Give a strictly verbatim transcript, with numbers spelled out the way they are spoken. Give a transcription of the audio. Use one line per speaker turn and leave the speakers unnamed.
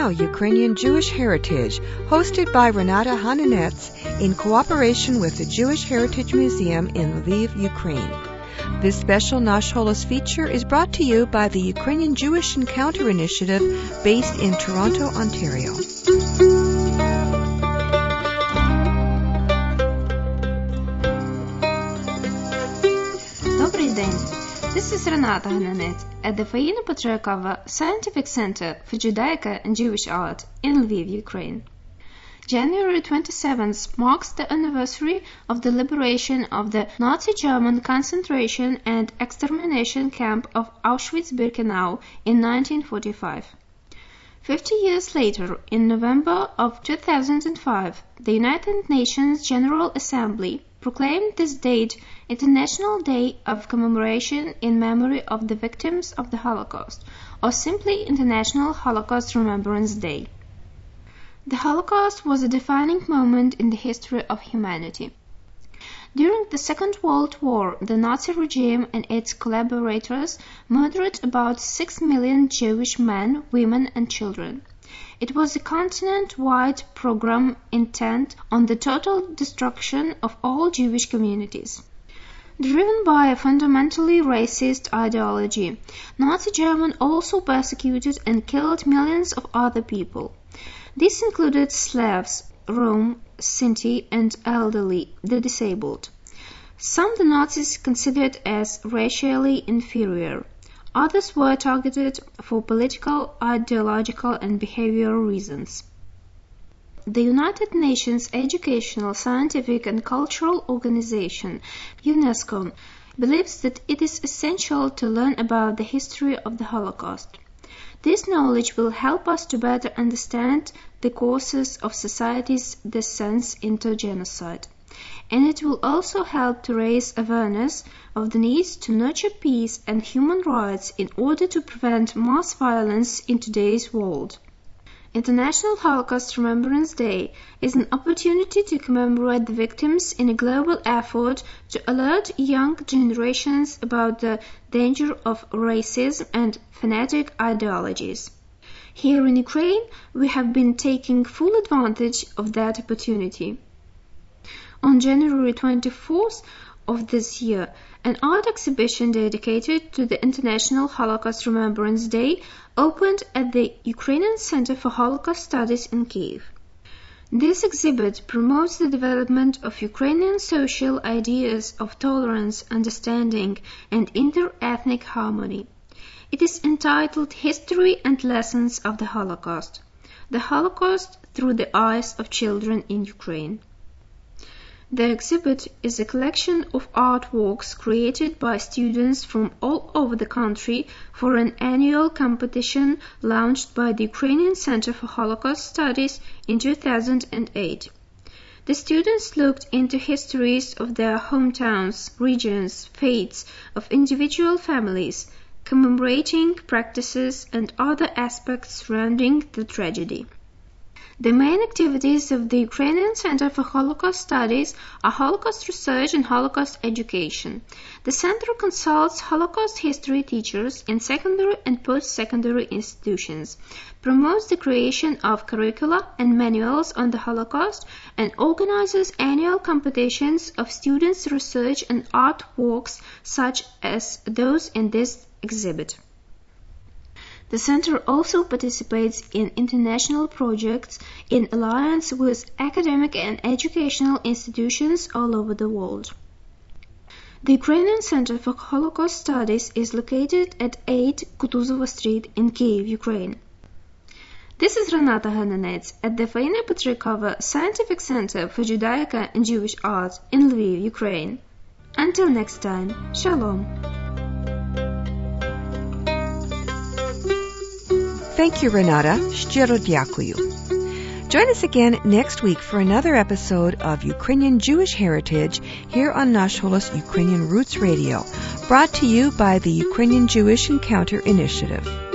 now Ukrainian Jewish Heritage, hosted by Renata Hananets in cooperation with the Jewish Heritage Museum in Lviv, Ukraine. This special Nash Holos feature is brought to you by the Ukrainian Jewish Encounter Initiative based in Toronto, Ontario.
Добрий день. This is Renata Hananets at the Faina Petrekova Scientific Center for Judaica and Jewish Art in Lviv, Ukraine. January twenty-seventh marks the anniversary of the liberation of the Nazi German concentration and extermination camp of Auschwitz-Birkenau in nineteen forty-five. Fifty years later, in November of two thousand five, the United Nations General Assembly proclaimed this date International Day of Commemoration in Memory of the Victims of the Holocaust, or simply International Holocaust Remembrance Day. The Holocaust was a defining moment in the history of humanity. During the Second World War, the Nazi regime and its collaborators murdered about six million Jewish men, women, and children. It was a continent-wide program intent on the total destruction of all Jewish communities. Driven by a fundamentally racist ideology, Nazi Germany also persecuted and killed millions of other people. This included Slavs, Rome, Sinti, and elderly, the disabled. Some the Nazis considered as racially inferior. Others were targeted for political, ideological, and behavioral reasons. The United Nations Educational, Scientific, and Cultural Organization, UNESCO, believes that it is essential to learn about the history of the Holocaust. This knowledge will help us to better understand the causes of society's descent into genocide, and it will also help to raise awareness of the need to nurture peace and human rights in order to prevent mass violence in today's world. International Holocaust Remembrance Day is an opportunity to commemorate the victims in a global effort to alert young generations about the danger of racism and fanatic ideologies. Here in Ukraine, we have been taking full advantage of that opportunity. On January twenty-fourth of this year, an art exhibition dedicated to the International Holocaust Remembrance Day opened at the Ukrainian Center for Holocaust Studies in Kyiv. This exhibit promotes the development of Ukrainian social ideas of tolerance, understanding, and inter-ethnic harmony. It is entitled History and Lessons of the Holocaust: The Holocaust Through the Eyes of Children in Ukraine. The exhibit is a collection of artworks created by students from all over the country for an annual competition launched by the Ukrainian Center for Holocaust Studies in two thousand eight. The students looked into histories of their hometowns, regions, fates of individual families, commemorating practices and other aspects surrounding the tragedy. The main activities of the Ukrainian Center for Holocaust Studies are Holocaust research and Holocaust education. The center consults Holocaust history teachers in secondary and post-secondary institutions, promotes the creation of curricula and manuals on the Holocaust, and organizes annual competitions of students' research and artworks such as those in this exhibit. The center also participates in international projects in alliance with academic and educational institutions all over the world. The Ukrainian Center for Holocaust Studies is located at eight Kutuzova Street in Kyiv, Ukraine. This is Renata Hananets at the Faina Petrekova Scientific Center for Judaica and Jewish Art in Lviv, Ukraine. Until next time, Shalom.
Thank you, Renata. Щиро дякую. Join us again next week for another episode of Ukrainian Jewish Heritage here on Nash Holos Ukrainian Roots Radio, brought to you by the Ukrainian Jewish Encounter Initiative.